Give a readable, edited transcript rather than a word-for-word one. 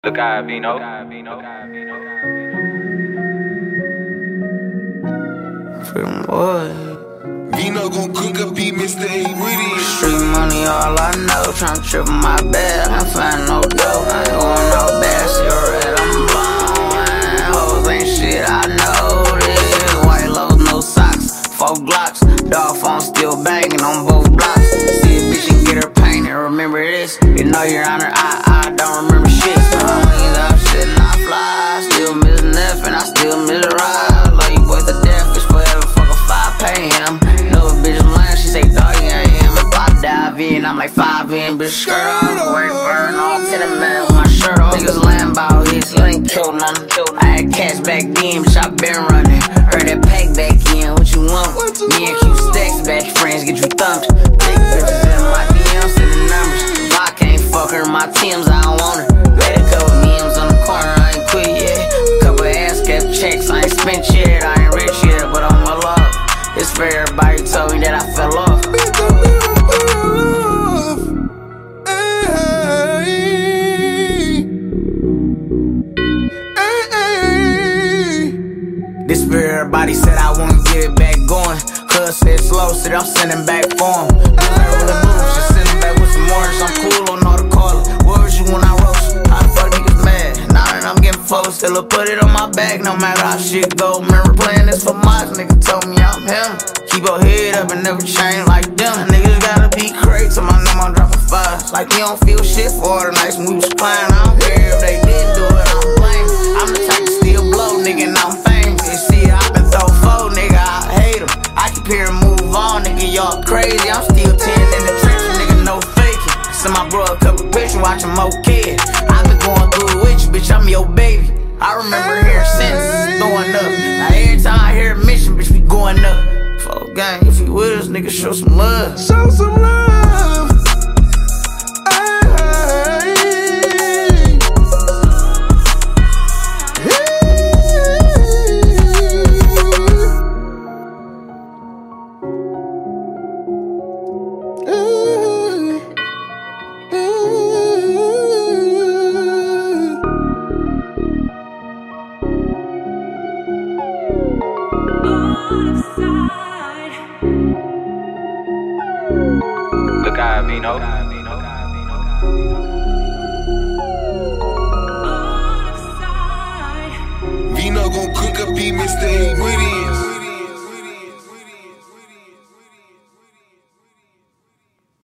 Look at Vino. Freedom boy. Vino gon' cook up, be Mr. A Witty. Street money, all I know. Tryna trip my bed, I ain't find no dough. I ain't going out bad, cigarette, I'm blowing. Hoes ain't shit, I know this. White lows, no socks, 4 Glocks. Dog phone still banging on both blocks. See a bitch and get her painted, remember this. You know your honor, I don't remember shit. I'm shit and I fly. Still miss nothing, I still miss a ride. Love you boys to death, bitch forever, fuck a 5, pay him. Know a bitch lying, she say doggy I am. If I dive in, I'm like 5 in, bitch skirt off. Work burn off, hit a man with my shirt off. Niggas lying about hits, you ain't killed nothing. I had cash back then, bitch I been running. Heard that pack back in, what you want? Me and Q stacks, back friends get you thumped. Big bitches in my DMs, sending numbers. If I can't fuck her in my Timbs, I don't want her. Made a couple memes on the corner, I ain't quit yet. Couple ass kept checks, I ain't spent yet. I ain't rich yet, but I'm well off. It's for everybody who told me that I fell off. This for everybody said I won't get it back going. Cuz said slow, said I'm sending back for him. Rolling moves, just sending back with some orange. I'm cool on all the callers. What was you when I roast? How the fuck niggas mad? Now that I'm getting close, still I put it on my back, no matter how shit go. Remember playing this for Mods, nigga told me I'm him. Keep your head up and never change like them. Niggas gotta be crazy, so my number I'm dropping 5. Like you don't feel shit for all the nights when we was playing. I don't care if they didn't do it, I'm blaming. I'm the type to still blow, nigga, and I'm famous. You see, I been throw 4, nigga, I hate them. I keep hearing move on, nigga, y'all crazy. I'm still 10 in the trenches, nigga, no faking. Send my bro a couple pictures, watching more kids. I been going through it with you, bitch, I'm your baby. I remember hearing sentences going up. Now every time I hear a mission, bitch, we going up. Fuck gang, if you with us, nigga, show some love. Show some love. Look at Vino. Vino gon' cook up, be Mr. A Witty.